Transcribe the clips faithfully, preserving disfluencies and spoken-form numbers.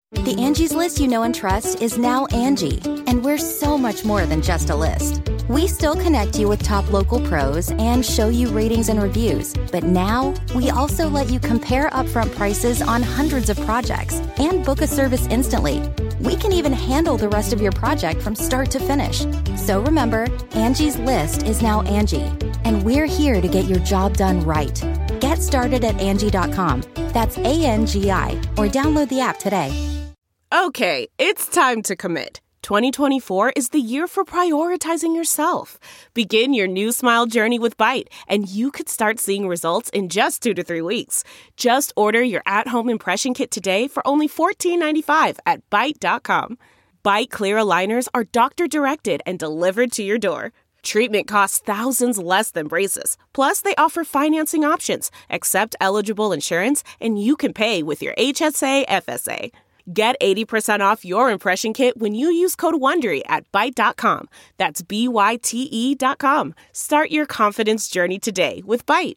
The Angie's List you know and trust is now Angie, and we're so much more than just a list. We still connect you with top local pros and show you ratings and reviews, but now we also let you compare upfront prices on hundreds of projects and book a service instantly. We can even handle the rest of your project from start to finish. So remember, Angie's List is now Angie, and we're here to get your job done right. Get started at Angie dot com. That's A N G I, or download the app today. Okay, it's time to commit. twenty twenty-four is the year for prioritizing yourself. Begin your new smile journey with Byte, and you could start seeing results in just two to three weeks. Just order your at-home impression kit today for only fourteen ninety-five at Byte dot com. Byte clear aligners are doctor-directed and delivered to your door. Treatment costs thousands less than braces. Plus, they offer financing options, accept eligible insurance, and you can pay with your H S A F S A. Get eighty percent off your impression kit when you use code WONDERY at Byte dot com. That's B Y T E dot com. Start your confidence journey today with Byte.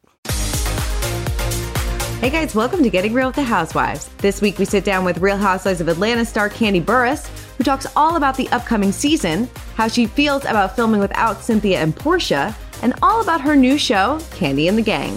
Hey guys, welcome to Getting Real with the Housewives. This week we sit down with Real Housewives of Atlanta star Kandi Burruss, who talks all about the upcoming season, how she feels about filming without Cynthia and Portia, and all about her new show, Kandi and the Gang.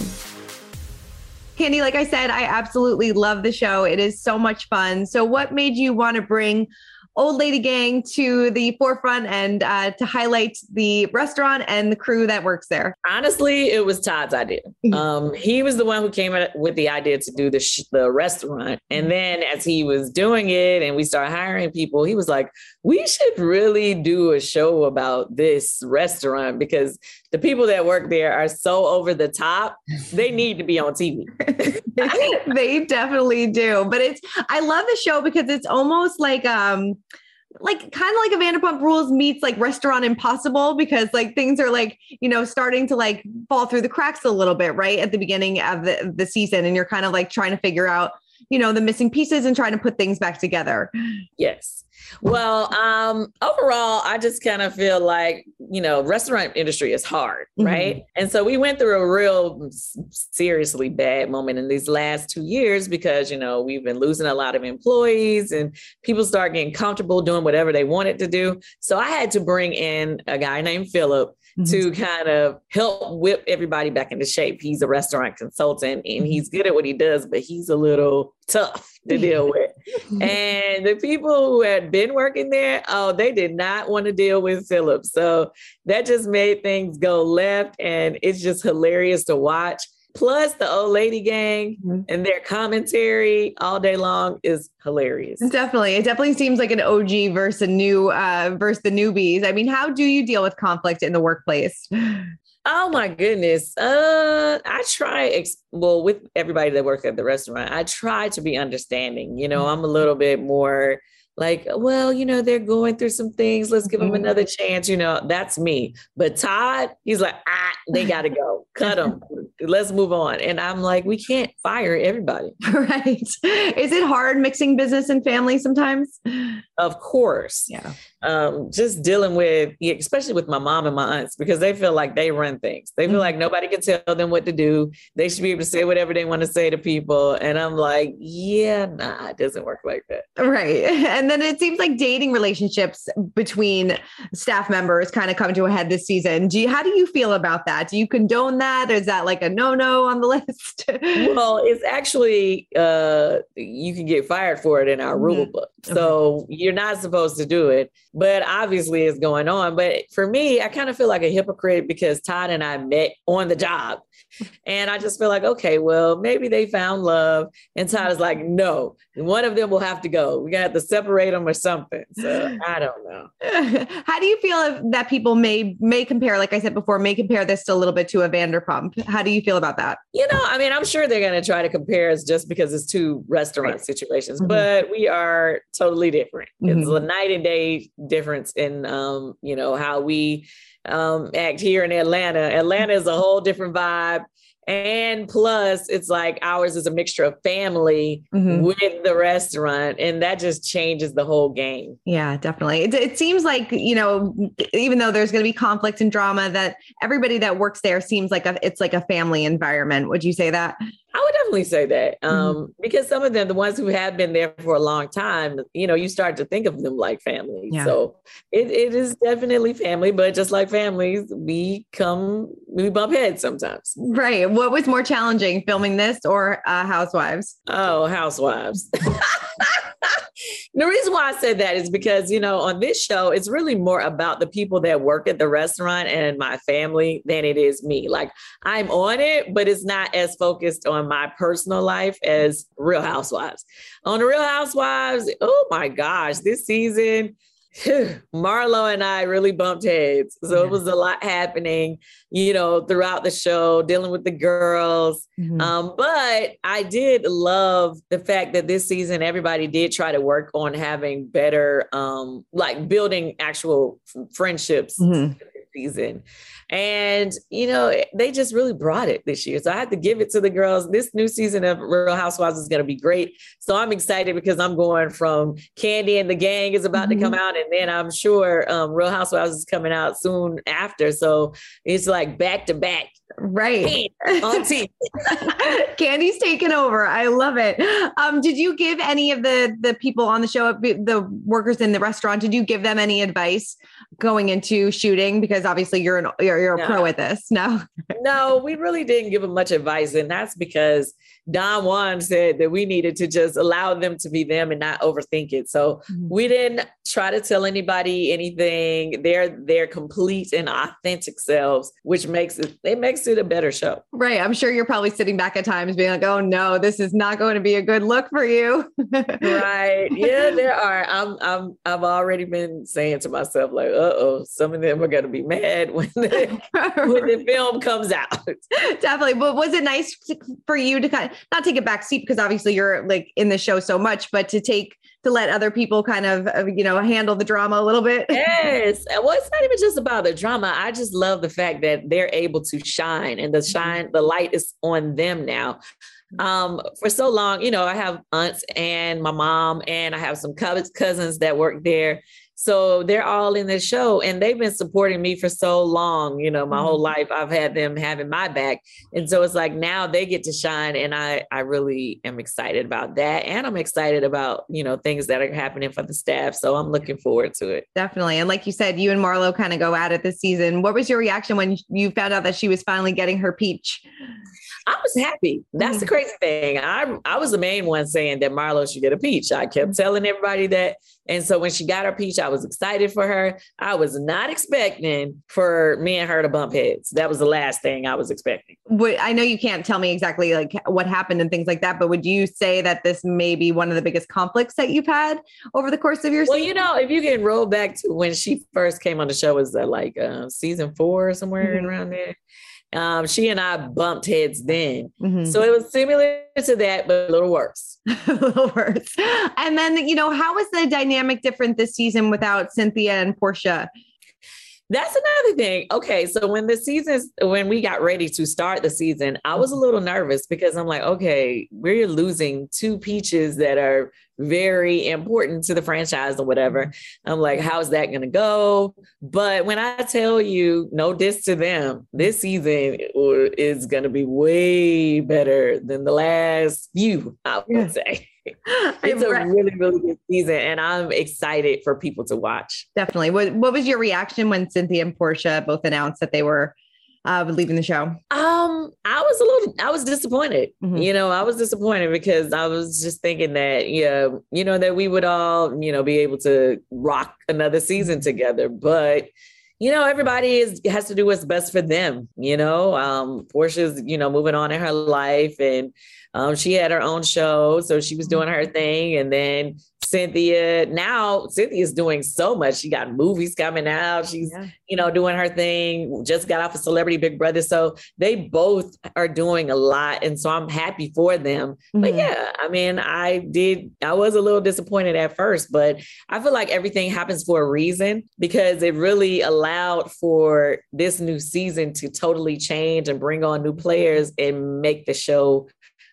Kandi, like I said, I absolutely love the show. It is so much fun. So what made you want to bring Old Lady Gang to the forefront and uh, to highlight the restaurant and the crew that works there? Honestly, it was Todd's idea. Um, he was the one who came up with the idea to do the, sh- the restaurant. And then as he was doing it and we started hiring people, he was like, we should really do a show about this restaurant because the people that work there are so over the top. They need to be on T V. They definitely do. But it's, I love the show because it's almost like, um, like kind of like a Vanderpump Rules meets like Restaurant Impossible, because like things are like, you know, starting to like fall through the cracks a little bit, right? At the beginning of the, the season. And you're kind of like trying to figure out, you know, the missing pieces and trying to put things back together. Yes. Well, um, overall, I just kind of feel like, you know, restaurant industry is hard, right? Mm-hmm. And so we went through a real seriously bad moment in these last two years because, you know, we've been losing a lot of employees and people start getting comfortable doing whatever they wanted to do. So I had to bring in a guy named Philip to kind of help whip everybody back into shape. He's a restaurant consultant and he's good at what he does, but he's a little tough to deal with. And the people who had been working there, oh, they did not want to deal with Philip. So that just made things go left. And it's just hilarious to watch. Plus the Old Lady Gang mm-hmm. and their commentary all day long is hilarious. Definitely. It definitely seems like an O G versus a new uh, versus the newbies. I mean, how do you deal with conflict in the workplace? Oh my goodness. Uh, I try, ex- well, with everybody that works at the restaurant, I try to be understanding. You know, I'm a little bit more like, well, you know, they're going through some things. Let's give them another chance. You know, that's me. But Todd, he's like, ah, they got to go. Cut them. Let's move on. And I'm like, we can't fire everybody. Right. Is it hard mixing business and family sometimes? Of course. Yeah. Um, just dealing with, especially with my mom and my aunts, because they feel like they run things. They feel mm-hmm. like nobody can tell them what to do. They should be able to say whatever they want to say to people. And I'm like, yeah, nah, it doesn't work like that. Right. And then it seems like dating relationships between staff members kind of come to a head this season. Do you, how do you feel about that? Do you condone that? Or is that like a no-no on the list? Well, it's actually, uh, you can get fired for it in our mm-hmm. rule book. So okay. You're not supposed to do it, but obviously it's going on. But for me, I kind of feel like a hypocrite because Todd and I met on the job. And I just feel like, okay, well, maybe they found love. And Todd is like, no, one of them will have to go. We got to separate them or something. So I don't know. How do you feel if that people may may compare, like I said before, may compare this a little bit to a Vanderpump? How do you feel about that? You know, I mean, I'm sure they're going to try to compare us just because it's two restaurant right. situations, mm-hmm. but we are totally different. Mm-hmm. It's a night and day difference in, um, you know, how we um, act here in Atlanta. Atlanta is a whole different vibe. And plus, it's like ours is a mixture of family mm-hmm. with the restaurant. And that just changes the whole game. Yeah, definitely. It, it seems like, you know, even though there's going to be conflict and drama, that everybody that works there seems like a, it's like a family environment. Would you say that? I would definitely say that um, Mm-hmm. because some of them, the ones who have been there for a long time, you know, you start to think of them like family. Yeah. So it, it is definitely family, but just like families, we come, we bump heads sometimes. Right. What was more challenging, filming this or uh, Housewives? Oh, Housewives. The reason why I said that is because, you know, on this show, it's really more about the people that work at the restaurant and my family than it is me. Like I'm on it, but it's not as focused on my personal life as Real Housewives. On the Real Housewives, oh my gosh, this season, Marlo and I really bumped heads. So yeah. It was a lot happening, you know, throughout the show, dealing with the girls. Mm-hmm. Um, but I did love the fact that this season, everybody did try to work on having better, um, like building actual friendships mm-hmm. this season. And, you know, they just really brought it this year. So I had to give it to the girls. This new season of Real Housewives is going to be great. So I'm excited because I'm going from Kandi and the Gang is about mm-hmm. to come out. And then I'm sure um, Real Housewives is coming out soon after. So it's like back to back. Right. On T V. Kandi's taken over. I love it. Um, did you give any of the, the people on the show, the workers in the restaurant, did you give them any advice going into shooting? Because obviously you're an, you're, you're a no. pro at this. No, no, we really didn't give them much advice. And that's because Don Juan said that we needed to just allow them to be them and not overthink it. So mm-hmm. we didn't try to tell anybody anything. They're their complete and authentic selves, which makes it, it makes it a better show. Right. I'm sure you're probably sitting back at times being like, oh no, this is not going to be a good look for you. Right. Yeah, there are. I'm, I'm, I've already been saying to myself, like, uh-oh, some of them are going to be mad when the, when the film comes out. Definitely. But was it nice to, for you to kind of not take a back seat because obviously you're like in the show so much, but to take, to let other people kind of, uh, you know, handle the drama a little bit? Yes. Well, it's not even just about the drama. I just love the fact that they're able to shine and the shine, the light is on them now. Um, for so long, you know, I have aunts and my mom, and I have some cousins that work there. So they're all in the show and they've been supporting me for so long. You know, my mm-hmm. whole life I've had them having my back. And so it's like now they get to shine. And I, I really am excited about that. And I'm excited about, you know, things that are happening for the staff. So I'm looking forward to it. Definitely. And like you said, you and Marlo kind of go at it this season. What was your reaction when you found out that she was finally getting her peach? I was happy. That's mm-hmm. the crazy thing. I I was the main one saying that Marlo should get a peach. I kept mm-hmm. telling everybody that. And so when she got her peach, I was excited for her. I was not expecting for me and her to bump heads. That was the last thing I was expecting. Would, I know you can't tell me exactly like what happened and things like that, but would you say that this may be one of the biggest conflicts that you've had over the course of your well, season? You know, if you can roll back to when she first came on the show, was that like uh, season four or somewhere mm-hmm. around there? Um, she and I bumped heads then. Mm-hmm. So it was similar to that, but a little worse. a little worse. And then, you know, how was the dynamic different this season without Cynthia and Portia? That's another thing. Okay. So when the seasons, when we got ready to start the season, I was a little nervous because I'm like, okay, we're losing two peaches that are very important to the franchise or whatever. I'm like, how's that going to go? But when I tell you, no diss to them, this season is going to be way better than the last few, I would yeah. say. It's a really, really good season, and I'm excited for people to watch. Definitely. What What was your reaction when Cynthia and Portia both announced that they were uh, leaving the show? Um, I was a little, I was disappointed. Mm-hmm. You know, I was disappointed because I was just thinking that, yeah, you know, that we would all, you know, be able to rock another season together, but. You know, everybody is has to do what's best for them. You know, um, Portia's, you know, moving on in her life, and um, she had her own show, so she was doing her thing. And then Cynthia, now Cynthia's doing so much. She got movies coming out. She's, yeah. you know, doing her thing. Just got off of Celebrity Big Brother, so they both are doing a lot, and so I'm happy for them. Mm-hmm. But yeah, I mean, I did. I was a little disappointed at first, but I feel like everything happens for a reason because it really allowed allowed for this new season to totally change and bring on new players and make the show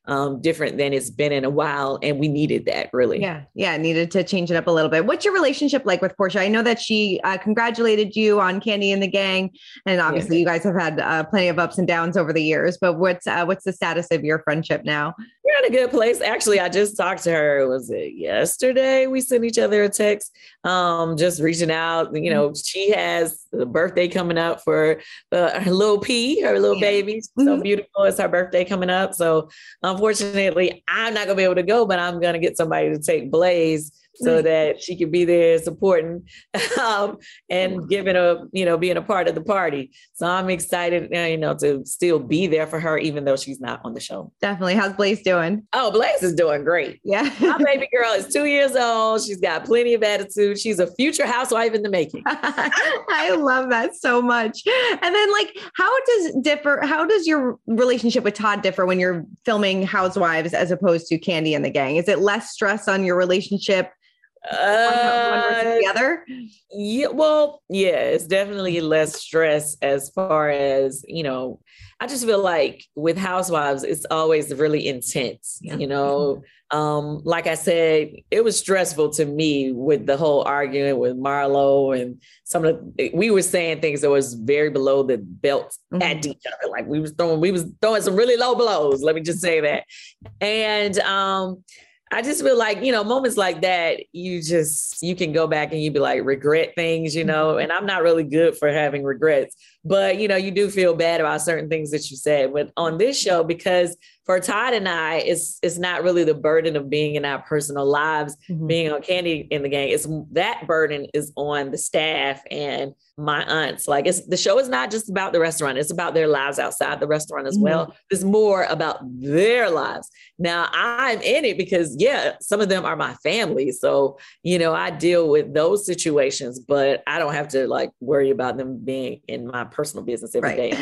um, different than it's been in a while. And we needed that really. Yeah. Yeah. Needed to change it up a little bit. What's your relationship like with Porsha? I know that she uh, congratulated you on Kandi and the Gang. And obviously yeah. you guys have had uh, plenty of ups and downs over the years, but what's, uh, what's the status of your friendship now? We're in a good place. Actually, I just talked to her. Was it yesterday? We sent each other a text, um, just reaching out. You know, she has a birthday coming up for uh, her little P, her little yeah. baby. Mm-hmm. So beautiful. It's her birthday coming up. So unfortunately, I'm not going to be able to go, but I'm going to get somebody to take Blaze so that she could be there supporting um, and giving a, you know, being a part of the party. So I'm excited, you know, to still be there for her, even though she's not on the show. Definitely. How's Blaze doing? Oh, Blaze is doing great. Yeah. My baby girl is two years old. She's got plenty of attitude. She's a future housewife in the making. I love that so much. And then like, how does differ, how does your relationship with Todd differ when you're filming Housewives as opposed to Kandi and the Gang? Is it less stress on your relationship? Uh, one, one versus the other? Yeah, well, yeah, it's definitely less stress as far as, you know, I just feel like with Housewives, it's always really intense, yeah. you know. Um, like I said, it was stressful to me with the whole argument with Marlo and some of the, we were saying things that was very below the belt mm-hmm. at each other. Like we was throwing, we was throwing some really low blows. Let me just say that. And, um, I just feel like, you know, moments like that, you just, you can go back and you be like, regret things, you know, and I'm not really good for having regrets, but, you know, you do feel bad about certain things that you said. But on this show, because for Todd and I, it's it's not really the burden of being in our personal lives, mm-hmm. being on Kandi in the Gang. It's that burden is on the staff and my aunts. Like it's the show is not just about the restaurant. It's about their lives outside the restaurant as mm-hmm. well. It's more about their lives. Now I'm in it because yeah, some of them are my family. So, you know, I deal with those situations, but I don't have to like worry about them being in my personal business every right.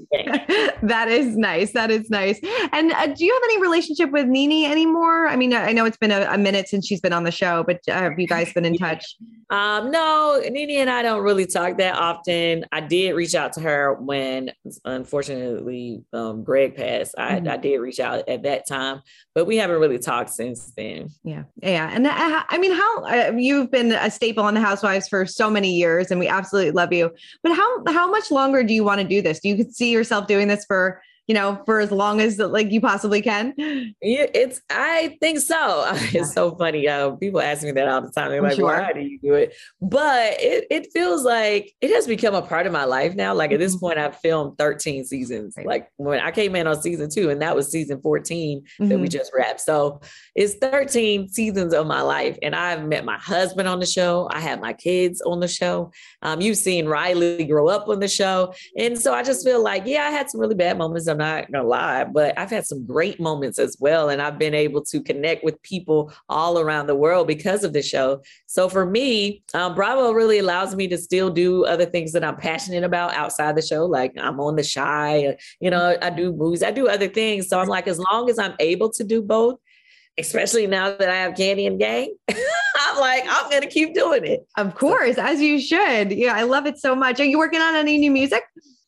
day. That is nice. That is nice. And uh, do you have any relationship with Nene anymore? I mean, I know it's been a, a minute since she's been on the show, but uh, have you guys been in touch? Um, no, Nene and I don't really talk that often. I did reach out to her when, unfortunately, um, Greg passed. I, mm-hmm. I did reach out at that time, but we haven't really talked since then. Yeah. Yeah. And uh, I mean, how uh, you've been a staple on the Housewives for so many years and we absolutely love you, but how, how much longer do you want to do this? Do you see yourself doing this for, you know, for as long as like you possibly can? Yeah, it's, I think so. It's so funny. Uh, people ask me that all the time. They're like, sure. Why do you do it? But it, it feels like it has become a part of my life now. Like at this point, I've filmed thirteen seasons. Right. Like when I came in on season two, and that was season fourteen mm-hmm. that we just wrapped. So it's thirteen seasons of my life. And I've met my husband on the show. I have my kids on the show. Um, you've seen Riley grow up on the show. And so I just feel like, yeah, I had some really bad moments. I'm not gonna lie, but I've had some great moments as well. And I've been able to connect with people all around the world because of the show. So for me, um, Bravo really allows me to still do other things that I'm passionate about outside the show. Like I'm on The Chi, you know, I do movies, I do other things. So I'm like, as long as I'm able to do both, especially now that I have Kandi and Gang, I'm like, I'm going to keep doing it. Of course, so. As you should. Yeah, I love it so much. Are you working on any new music?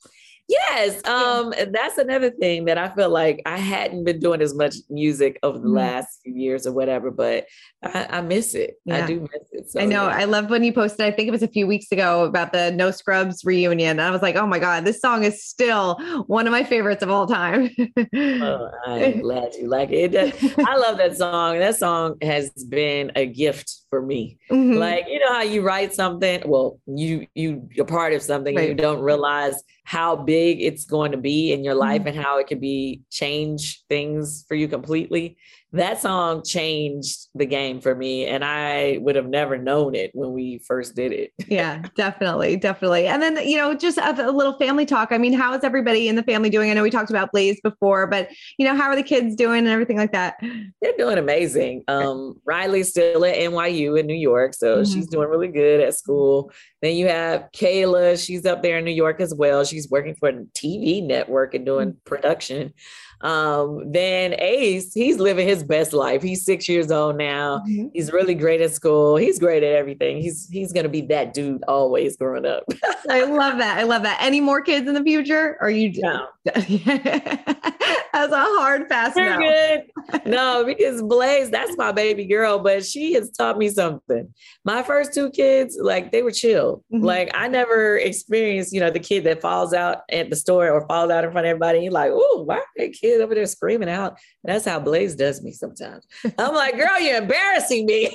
Yes. Um, yeah. That's another thing that I feel like I hadn't been doing as much music over the mm-hmm. last few years or whatever, but I, I miss it. Yeah. I do miss it. So, I know. Yeah. I love when you posted, I think it was a few weeks ago about the No Scrubs reunion. I was like, oh my God, this song is still one of my favorites of all time. Oh, I'm glad you like it. I love that song. That song has been a gift for me. Mm-hmm. Like, you know how you write something, well, you, you, you're part of something right. and you don't realize how big it's going to be in your life mm-hmm. and how it could be change things for you completely. That song changed the game for me. And I would have never known it when we first did it. Yeah, definitely. Definitely. And then, you know, just a, a little family talk. I mean, how is everybody in the family doing? I know we talked about Blaze before, but you know, how are the kids doing and everything like that? They're doing amazing. Um, Riley's still at N Y U in New York. So mm-hmm. she's doing really good at school. Then you have Kayla. She's up there in New York as well. She's working for a T V network and doing mm-hmm. production. Um, then Ace, he's living his best life. He's six years old now. Mm-hmm. He's really great at school. He's great at everything. He's, he's going to be that dude always growing up. I love that. I love that. Any more kids in the future? Or you? No, That's a hard pass. You're no. good. No, because Blaze, that's my baby girl, but she has taught me something. My first two kids, like they were chill. Mm-hmm. Like I never experienced, you know, the kid that falls out at the store or falls out in front of everybody. And you're like, oh, why are that kid over there screaming out? And that's how Blaze does me sometimes. I'm like, girl, you're embarrassing me.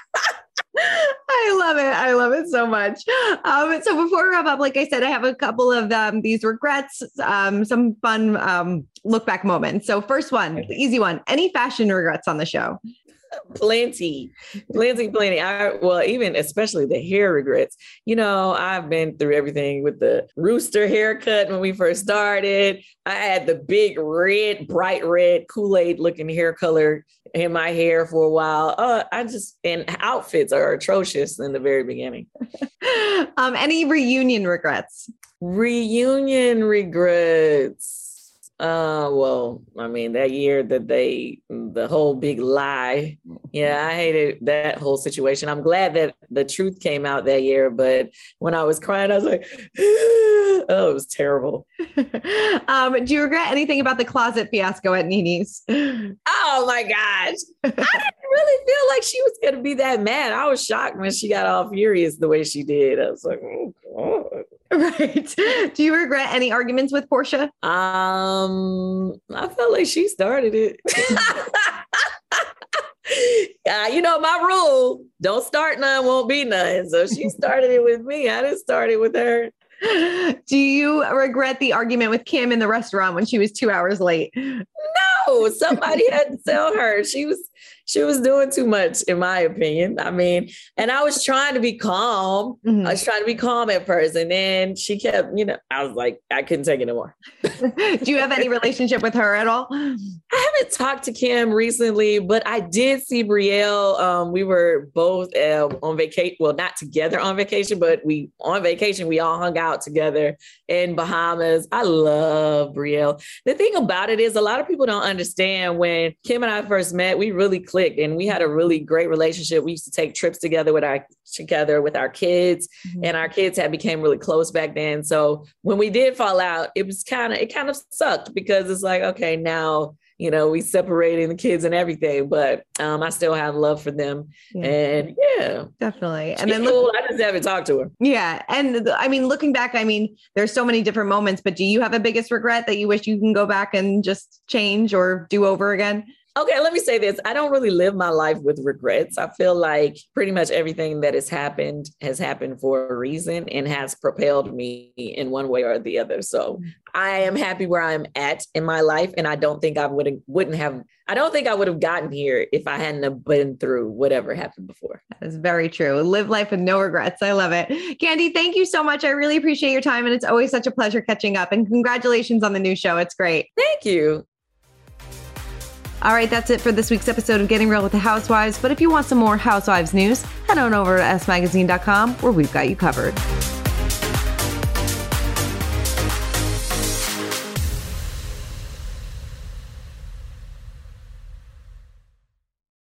I love it. I love it so much. Um, so before we wrap up, like I said, I have a couple of um, these regrets, um, some fun um, look back moments. So first one, the easy one, any fashion regrets on the show? Plenty, plenty, plenty. I, well, even especially the hair regrets. You know, I've been through everything with the rooster haircut when we first started. I had the big red, bright red Kool-Aid looking hair color in my hair for a while. Uh, I just, and outfits are atrocious in the very beginning. um, any reunion regrets? Reunion regrets. Uh, well, I mean, that year that they, the whole big lie. Yeah, I hated that whole situation. I'm glad that the truth came out that year, but when I was crying, I was like, oh, it was terrible. um, do you regret anything about the closet fiasco at Nene's? Oh my gosh. I didn't really feel like she was going to be that mad. I was shocked when she got all furious the way she did. I was like, oh God. Right. Do you regret any arguments with Porsha? Um, I felt like she started it. uh, you know, my rule, don't start none, won't be none. So she started it with me. I didn't start it with her. Do you regret the argument with Kim in the restaurant when she was two hours late? No, somebody had to tell her. She was she was doing too much, in my opinion. I mean, and I was trying to be calm. Mm-hmm. I was trying to be calm at first. And then she kept, you know, I was like, I couldn't take it anymore. Do you have any relationship with her at all? I haven't talked to Kim recently, but I did see Brielle. Um, we were both uh, on vacation. Well, not together on vacation, but we on vacation, we all hung out together in Bahamas. I love Brielle. The thing about it is a lot of people don't understand when Kim and I first met, we really clicked and we had a really great relationship. We used to take trips together with our together with our kids mm-hmm. and our kids had became really close back then. So when we did fall out, it was kind of, it kind of sucked because it's like, okay, now, you know, we separating the kids and everything, but um, I still have love for them. Yeah. And yeah, definitely. And She's then look, cool. I just haven't talked to her. Yeah. And I mean, looking back, I mean, there's so many different moments, but do you have a biggest regret that you wish you can go back and just change or do over again? Okay, let me say this. I don't really live my life with regrets. I feel like pretty much everything that has happened has happened for a reason and has propelled me in one way or the other. So I am happy where I'm at in my life. And I don't think I would wouldn't have, I don't think I would have gotten here if I hadn't have been through whatever happened before. That is very true. Live life with no regrets. I love it. Candy, thank you so much. I really appreciate your time. And it's always such a pleasure catching up. And congratulations on the new show. It's great. Thank you. All right, that's it for this week's episode of Getting Real with the Housewives. But if you want some more Housewives news, head on over to s magazine dot com where we've got you covered.